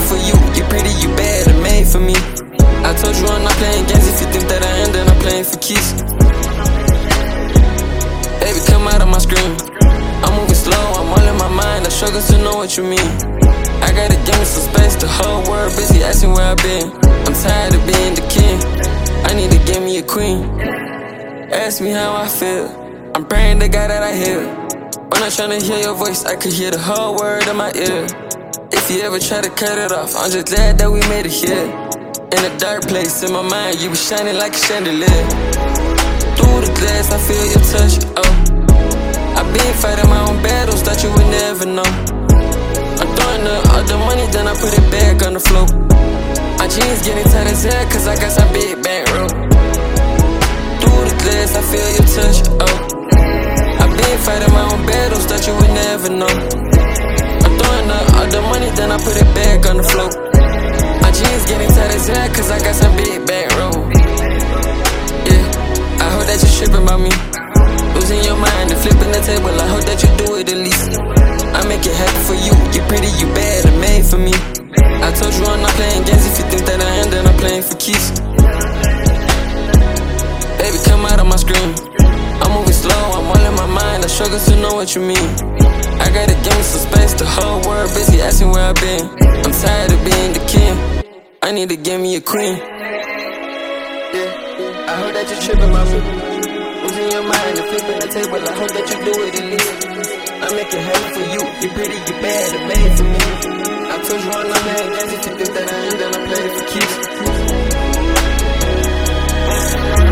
for you. You pretty, you bad, and made for me. I told you I'm not playing games. If you think that I am, then I'm playing for keeps. Baby, come out of my screen. I'm moving slow, I'm all in my mind. I struggle to know what you mean. I gotta give me some space. The whole world busy asking where I've been. I'm tired of being the king. I need to give me a queen. Ask me how I feel. I'm praying to God that I hear. When I'm trying to hear your voice, I could hear the whole word in my ear. If you ever try to cut it off, I'm just glad that we made it here. In a dark place in my mind, you be shining like a chandelier. Through the glass, I feel your touch, oh. I've been fighting my own battles, thought you would never know. I'm throwing up all the money, then I put it back on the floor. My jeans getting tight as hell, cause I got some big bankroll. Through the glass, I feel your touch, oh. I've been fighting my own battles, thought you would never know. I'm throwing up all the money, then I put it back on the floor. My jeans getting tight as hell, cause I got some big bankroll. Yeah, I hope that you're tripping about me. Losing your mind and flipping the table, I hope that you do it at least. I make it happen for you, you pretty, you bad, and made for me. I told you I'm not playing games. If you think that I am, then I'm playing for keeps. Baby, come out of my screen. I'm moving slow, I'm all in my mind. I struggle to know what you mean. I gotta give me some space. The whole world busy asking where I've been. I'm tired of being the king. I need to give me a queen. Yeah, I heard that you're tripping about me. Losing your mind and flipping the table. I hope that you do it at least. I make it happen for you. You pretty, you bad, and made for me. I told you I'm not playing games. If you think that I am, then I'm playing for keeps.